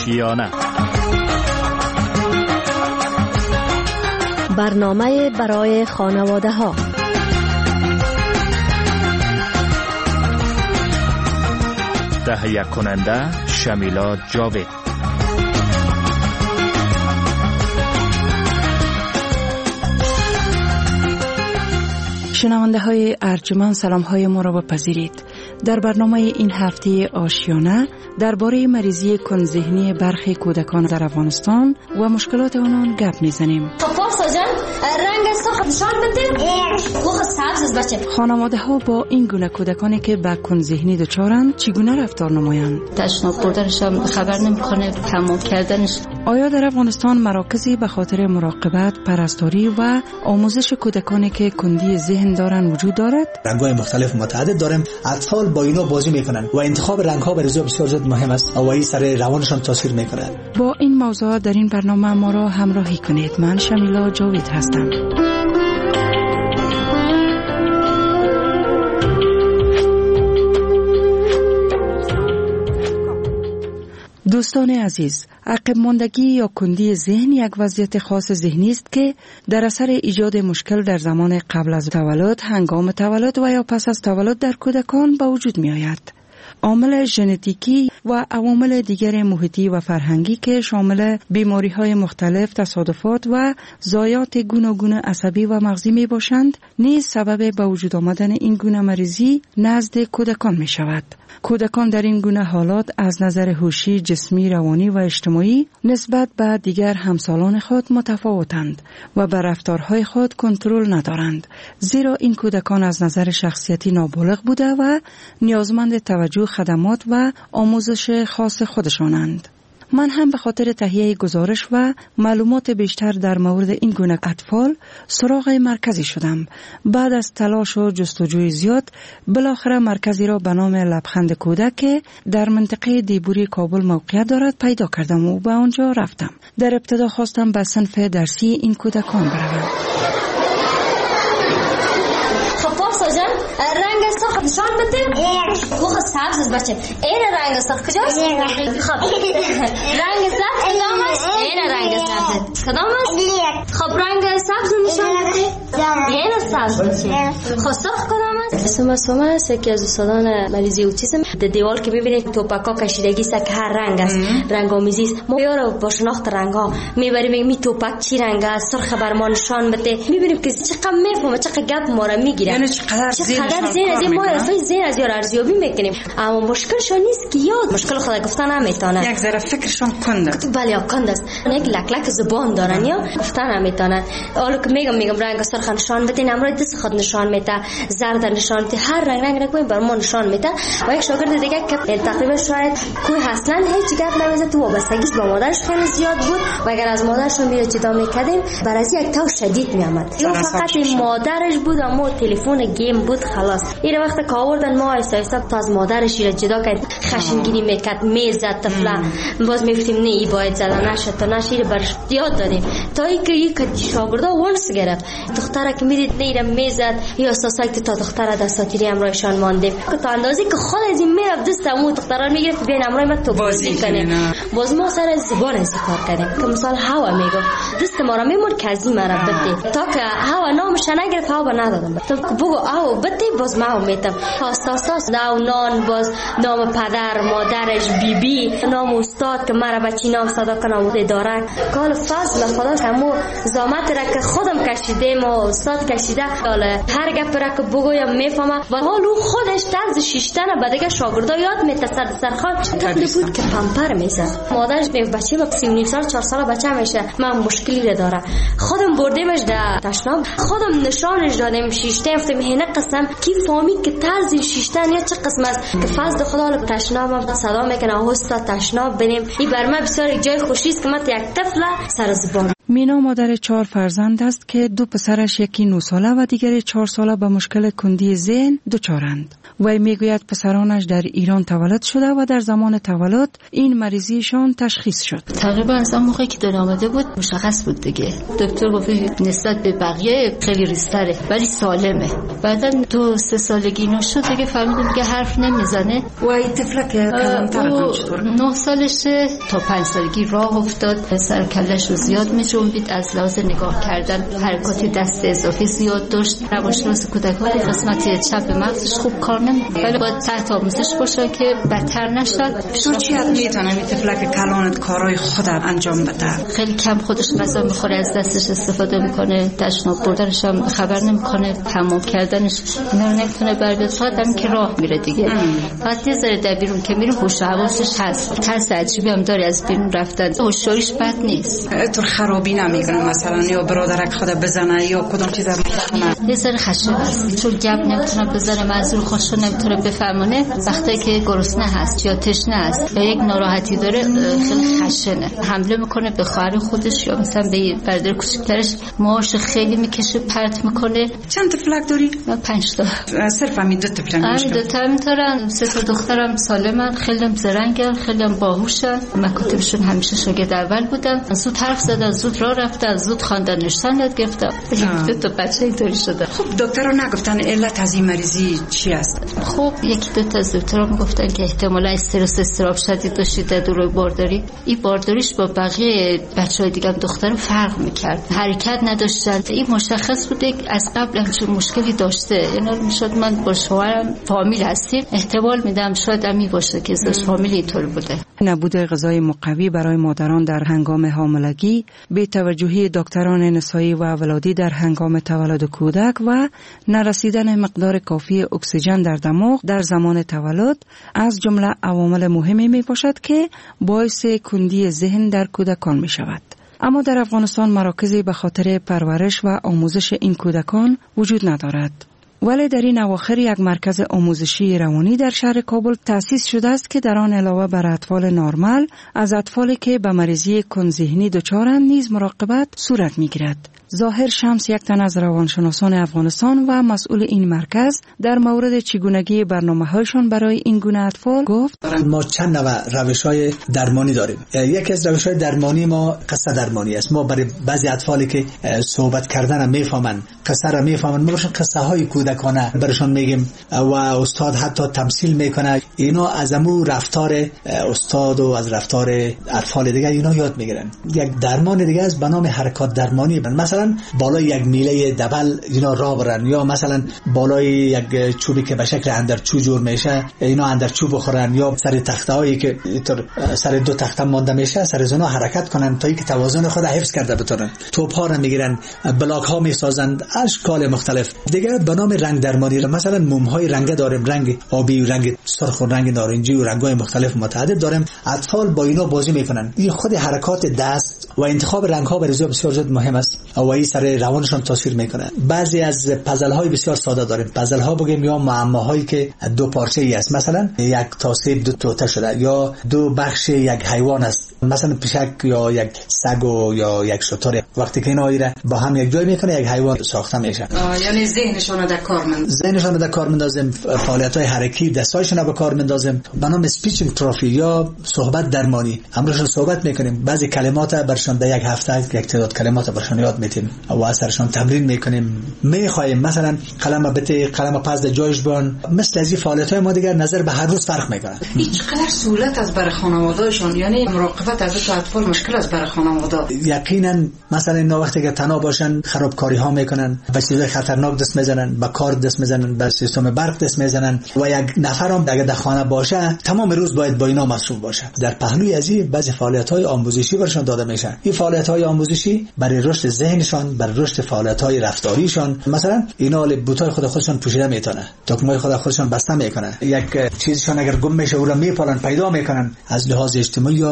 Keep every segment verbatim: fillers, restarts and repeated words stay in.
آشیانه. برنامه برای خانواده ها. تهیه کننده شمیلا جاوید. شنونده های ارجمند، سلام های ما را بپذیرید. در برنامه این هفته آشیانه درباره مریضی کندذهنی برخی کودکان در افغانستان و مشکلات آنان گپ میزنیم. خانواده ها با این گونه کودکانی که به کندذهنی دچارند چگونه رفتار نمایند؟ تشناب خوردنش هم خبر نمیکنه، تمام کردنش. آیا در افغانستان مراکزی به خاطر مراقبت، پرستاری و آموزش کودکانی که کندی ذهن دارند وجود دارد؟ رنگ‌های مختلف متعدد داریم. اطفال با اینا بازی میکنن و انتخاب رنگ‌ها برای بسیار زیاد مهم است و این سر روانشان تاثیر میکنه. با این موضوع در این برنامه ما را همراهی کنید. من شمیلا جاوید هستم. دوستان عزیز، عقب ماندگی یا کندی ذهن یک وضعیت خاص ذهنی است که در اثر ایجاد مشکل در زمان قبل از تولد، هنگام تولد و یا پس از تولد در کودکان به وجود می آید. عامل ژنتیکی و عوامل دیگر محیطی و فرهنگی که شامل بیماری‌های مختلف، تصادفات و ضایعات گوناگون عصبی و مغزی می باشند، نیز سبب به وجود آمدن این گونه مریضی نزد کودکان می شود. کودکان در این گونه حالات از نظر هوشی، جسمی، روانی و اجتماعی نسبت به دیگر همسالان خود متفاوتند و بر رفتارهای خود کنترل ندارند، زیرا این کودکان از نظر شخصیتی نابالغ بوده و نیازمند توجه، خدمات و آموزش خاص خودشانند. من هم به خاطر تهیه گزارش و معلومات بیشتر در مورد این گونه اطفال سراغ مرکزی شدم. بعد از تلاش و جستجوی زیاد بالاخره مرکزی را به نام لبخند کودک که در منطقه دیبوری کابل موقعیت دارد پیدا کردم و به آنجا رفتم. در ابتدا خواستم به صنف درسی این کودکان بروم. رنگ سرخ نشان بده. بخور سبز است بچه. این رنگ سرخ کجاست؟ خب رنگ سبز کدام است؟ این رنگ سبز کدام است؟ خب رنگ سبز نشان بده. این سبز میشه. خب سرخ کدام است؟ اسم اسم است که از استادان مریضی اوتیسم در دیوار که میبینید توپکا کشیدگی است که هر رنگ است، رنگ آمیزی است. ما یارو با شناخت رنگ‌ها میبریم میگیم توپک چی رنگ است، سرخ بر ما نشان بده. میبینیم که چقدر میفهمه، چقدر گپ ما را میگیره. یعنی چقدر چقدر زین از ما اصلا زین از یار ارزیابی میکنیم. اما مشکلشون نیست که یاد مشکل خدا گفتن نمیتونه. یک ذره فکرشون کنده. بله کند است. یک لک لک زبان دارن یا گفتن نمیتونن. حالا که میگم میگم رنگ سرخ نشان بدین، امروز دست خود نشان میده، زرد نشان میده، هر رنگ رنگ رنگ بر ما نشان میده. و یک شاگرد دیگه که تقریبا شاید کوی اصلا هیچ گپ نمیزه، تو وابستگیش با مادرش خیلی زیاد بود و اگر از مادرش میره جدا میکردیم برای یک تو شدید میامد. یا فقط مادرش بود اما تلفن گیم بود خلاص. این وقت که آوردن ما آیسته آیسته تا از مادرش را جدا کرد، خشمگینی میکرد، میزد طفلا. باز میفتیم نه ای باید زدن نشد تا نشیر برش یاد دادیم تا اینکه یک شاگردا ونس گرفت. دختره که میدید نه را میزد یا اساسایی که تا دختره دستاتیری امرایشان ماندیم که تا اندازی که خود از این میرفت دستمو دختره میگرفت بین امرای ما تو بازی کنه. باز ما سر زبان از کار کردیم که مثال هوا میگفت دست ما را میمون که از این مرا بده تا که هوا نامش نگرفت هوا ندادم تا بگو هوا بده باز ما میتم اساس نام نان باز نام پدر مادرش بی بی نام استاد که مرا بچی نام صدا کنم داره کال فضل خدا همو زامت را که خودم کشیدم و استاد کشیده هر گپ را که بگویم میفهمه و حالو خودش طرز شیشتن به دیگه شاگردا یاد میته سر سرخان طفلی بود که پمپر میزد. مادرش میگه بچه با سی و نیم سال چهار ساله بچه میشه من مشکلی داره. خودم بردیمش در تشناب، خودم نشانش دادم شیشته افتم هنه قسم کی فهمید که طرز شیشتن یا چه قسم است که فضل خدا رو تشنابم صدا میکنه هستا تشناب بریم. این بر من بسیار جای خوشی است که من یک طفل سر زبان. مینا مادر چهار فرزند است که دو پسرش یکی نه ساله و دیگری چهار ساله به مشکل کندی ذهن دچارند. وی میگوید پسرانش در ایران تولد شده و در زمان تولد این مریضیشان تشخیص شد. تقریبا از اون موقعی که دل آمده بود مشخص بود دیگه. دکتر گفت نسبت به بقیه خیلی ریزتره ولی سالمه. بعدا دو سه سالگی اینو شد دیگه فهمیدم که حرف نمیزنه. و طفلک کلانتر چطور؟ نه سالشه تا پنج سالگی راه افتاد. سر کلش رو زیاد میجنبید، از لحاظ نگاه کردن حرکات دست اضافی زیاد داشت. روانشناس کودکان قسمت چپ مغزش خوب کار نمی‌کنه ولی باید تحت آموزش باشه که بدتر نشد. تو چی حد میتونه این طفلک کلانت کارهای خود انجام بده؟ خیلی کم خودش غذا میخوره، از دستش استفاده میکنه، تشناب بردنش هم خبر نمیکنه، حمام کردنش اینا نمیتونه بر بیاد، فقط هم که راه میره دیگه. بعد یه ذره در بیرون که میره هوش و حواسش هست، ترس عجیبی هم داره از بیرون رفتن، هوشیاریش بد نیست. تو خرابی نمیکنه مثلا یا برادرک خود بزنه یا کدوم چیز میکنه؟ یه ذره خشن است چون گپ نمیتونه بزنه، منظور خودش رو نمیتونه بفهمونه. وقتی که گرسنه هست یا تشنه است یا یک ناراحتی داره خیلی خشنه، حمله میکنه به خواهر خودش یا مثلا به برادر کوچیک‌ترش، موهاش خیلی میکشه، پرت میکنه. چند طفلک داری؟ من پنج تا. صرف همین دو طفلک همین دو تا میتونن. سه تا دخترم سالمن، خیلی هم زرنگن، خیلی هم باهوشن. مکاتبشون همیشه شاگرد اول بودن، زود حرف زدن، زود راه رفتن، زود خواندن نوشتن یاد گرفتن. دو تا بچه اینطوری شده. خب دکترها نگفتن علت از این مریضی چی است؟ خب یکی دو تا از دکترها میگفتن که احتمالاً استرس استراب شدید داشتید در دوره بارداری. این بارداریش با بقیه بچه‌های دیگه دختر فرق میکرد، حرکت نداشتن. این مشخص بوده از قبل همچون مشکلی داشته. اینا میشد من با شوهرم فامیل هستیم، احتمال میدم شاید امی باشه که ازش فامیل اینطور بوده. نبود غذای مقوی برای مادران در هنگام حاملگی، بی‌توجهی دکتران نسایی و ولادی در هنگام تولد کودک و نرسیدن مقدار کافی اکسیژن در دماغ در زمان تولد از جمله عوامل مهمی می باشد که باعث کندی ذهن در کودکان می شود. اما در افغانستان مراکزی به خاطر پرورش و آموزش این کودکان وجود ندارد. ولی در این اواخر یک مرکز آموزشی روانی در شهر کابل تأسیس شده است که در آن علاوه بر اطفال نرمال از اطفالی که به مریضی کند ذهنی دچارند نیز مراقبت صورت می‌گیرد. ظاهر شمس یک تن از روانشناسان افغانستان و مسئول این مرکز در مورد چگونگی برنامه‌هایشان برای این گونه اطفال گفت: ما چند نوع روش‌های درمانی داریم. یکی از روش‌های درمانی ما قصه درمانی است. ما برای بعضی اطفالی که صحبت کردن هم میفهمن، قصه را میفهمن، ما براشون قصه های کودکانه براشون میگیم و استاد حتی تمثیل میکنه. اینا از امو رفتار استاد و از رفتار اطفال دیگه اینا یاد میگیرن. یک درمان دیگه از به نام حرکات درمانی، مثلا بالای یک میله دبل اینا راه برن، یا مثلا بالای یک چوبی که به شکل اندرچو جور میشه اینا اندرچو بخورن، یا سر تختهایی که سر دو تخته مانده میشه سر زنا حرکت کنن تا اینکه توازن خود حفظ کرده بتونن. توپ ها رو میگیرن، بلاک ها میسازن، اشکال مختلف. دیگه به نام رنگ درمانی، مثلا موم های رنگ داریم، رنگ آبی و رنگ سرخ و رنگ نارنجی و رنگ های مختلف متعدد داریم. اطفال با اینا بازی میکنن. این خود حرکات دست و انتخاب رنگ ها برای بسیار زیاد مهم است و این سر روانشان تاثیر میکنه. بعضی از پازل های بسیار ساده داریم. پازل ها بگیم یا معماهایی که دو پارچه ای است، مثلا یک تاسیب دو توته شده یا دو بخش یک حیوان است، مثلا پشک یا یک سگ و یا یک شتر. وقتی که اینا ایره با هم یک جای میکنه یک حیوان ساخته میشه. یعنی ذهنشون رو در کار مند ذهنشون رو در کار مندازیم، فعالیت های حرکی دستایشون رو به کار مندازیم. به نام اسپیچینگ تراپی یا صحبت درمانی همراهشون صحبت میکنیم. بعضی کلمات برشون در یک هفته یک تعداد کلمات برشون یاد میدیم و اثرشون تمرین میکنیم. میخوایم مثلا قلم بته قلم پس در جایش بان. مثل از این فعالیت های ما دیگر نظر به هر روز فرق میکنه. هیچ قدر سهولت از برای خانواده‌شان، یعنی مراقبت از تو اطفال مشکل است برای خانواده. یقینا مثلا اینا وقتی که تنها باشن خرابکاری ها میکنن، به چیزای خطرناک دست میزنن، به کار دست میزنن، به سیستم برق دست میزنن و یک نفرم اگه در خانه باشه تمام روز باید با اینا مصروف باشه. در پهلوی از این بعضی فعالیت های آموزشی برشون داده میشه. این فعالیت های آموزشی برای رشد ذهنشان، برای رشد فعالیت‌های رفتاریشان، مثلا اینا بوتای خود خودشون پوشیده میتونه، دکمه‌های خود خودشون بسته میکنن، یک چیزشون اگر گم میشه او را میپالن پیدا میکنن، از لحاظ اجتماعی یا رشد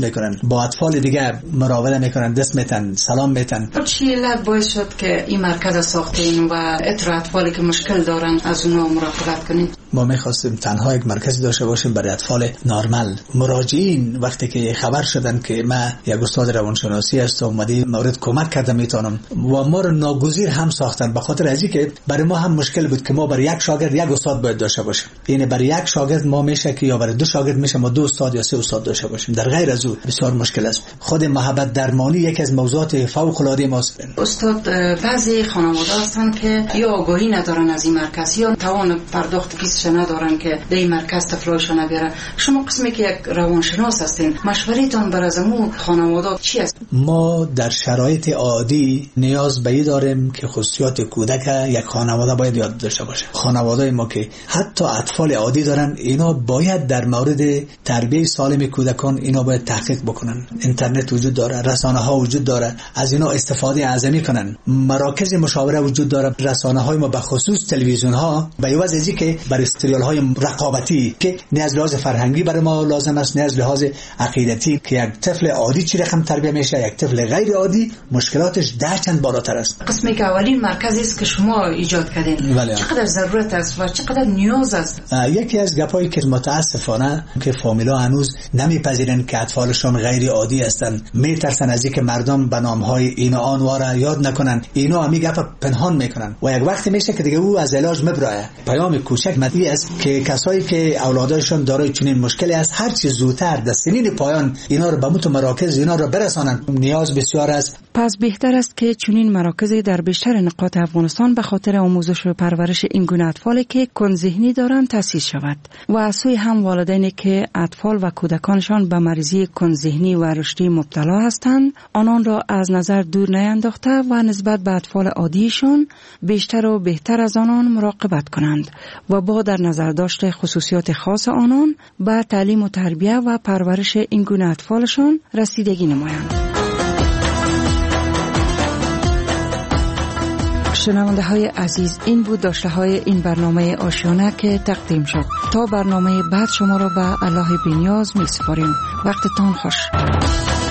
میکنن، با اطفال دیگه مراوده میکنن، دست میتن، سلام میتن. چی علت باعث شد که این مرکز ساختین و اطلاعاتی که مشکل دارن از اونها مراقبت کنید؟ ما میخواستیم تنها یک مرکزی داشته باشیم برای اطفال نرمال. مراجعین وقتی که خبر شدن که ما یک استاد روانشناسی هستم اومدی مورد کمک کردم میتونم و ما رو ناگزیر هم ساختن، به خاطر ازی که برای ما هم مشکل بود که ما برای یک شاگرد یک استاد باید داشته باشیم. یعنی برای یک شاگرد ما میشه که یا برای دو شاگرد میشه ما دو استاد یا سه استاد داشته باشیم. در غیر از او بسیار مشکل است. خود محبت درمانی یکی از موضوعات فوق العاده ماست. استاد بعضی خانواده هستن که یا آگاهی ندارن از این مرکز یا توان پرداخت کیسش ندارن که در این مرکز طفلاشون بیارن. شما قسمی که یک روانشناس هستین، مشورتون برای زمون خانواده چی است؟ ما در شرایط عادی نیاز به این داریم که خصوصیات کودک یک خانواده باید یاد داشته باشه. خانواده ما که حتی اطفال عادی دارن، اینا باید در مورد تربیت سالم کودکان اینا باید تحقیق بکنن. اینترنت وجود داره، رسانه ها وجود داره، از اینا استفاده اعظمی کنن. مراکز مشاوره وجود داره، رسانه های ما به خصوص تلویزیون ها به عوض از اینکه برای سریال های رقابتی که نه از لحاظ فرهنگی برای ما لازم است، نه از لحاظ عقیدتی، که یک طفل عادی چی رقم تربیت میشه، یک طفل غیر عادی مشکلاتش ده چند بالاتر است. قسمی که اولین مرکزی است که شما ایجاد کردین، بله. چقدر ضرورت است و چقدر نیاز است؟ یکی از گپایی که متاسفانه که فامیلا هنوز نمیپذیرن که اطفالشون غیر عادی هستن، میترسن از اینکه مردم به نامهای این و آن واره یاد نکنن، اینا هم گپ پنهان میکنن و یک وقتی میشه که دیگه او از علاج مبراه. پیام کوچک مدی است که کسایی که اولادشون دارای چنین مشکلی است، هر چه زودتر در سنین پایان اینا رو به مت مراکز اینا رو برسانن. نیاز بسیار است. پس بهتر است که چنین مراکزی در بیشتر نقاط افغانستان به خاطر آموزش و پرورش این گونه اطفالی که کند ذهنی دارند تأسیس شود و از سوی هم والدینی که اطفال و کودکانشان به مریضی کند ذهنی و رشدی مبتلا هستند آنان را از نظر دور نینداخته و نسبت به اطفال عادیشان بیشتر و بهتر از آنان مراقبت کنند و با در نظر داشت خصوصیات خاص آنان به تعلیم و تربیت و پرورش این گونه اطفالشان رسیدگی نمایند. شنونده های عزیز، این بود داشته های این برنامه آشیانه که تقدیم شد. تا برنامه بعد شما را به الله بی‌نیاز می سپاریم. وقتتان خوش.